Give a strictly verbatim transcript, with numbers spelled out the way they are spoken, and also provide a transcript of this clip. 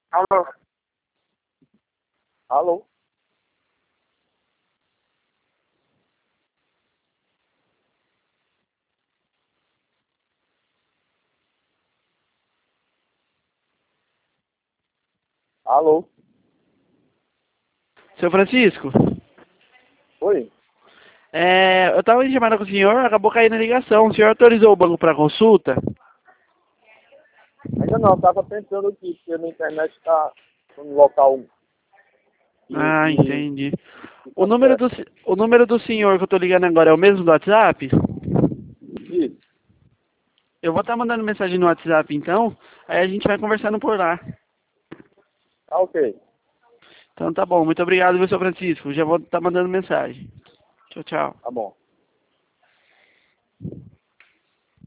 Alô? Alô? Alô? Seu Francisco, Oi? é, eu estava em chamada com o senhor, acabou caindo a ligação. O senhor autorizou o banco para consulta? Ainda não, estava pensando aqui, porque na internet está no local que, Ah, que, entendi. que O tá número certo. do, se- o número do senhor que eu estou ligando agora é o mesmo do WhatsApp? Isso, Eu vou estar mandando mensagem no WhatsApp então, aí a gente vai conversando por lá. tá ok, Então tá bom, muito obrigado, viu, seu Francisco? Já vou estar mandando mensagem. Tchau, tchau. tá bom.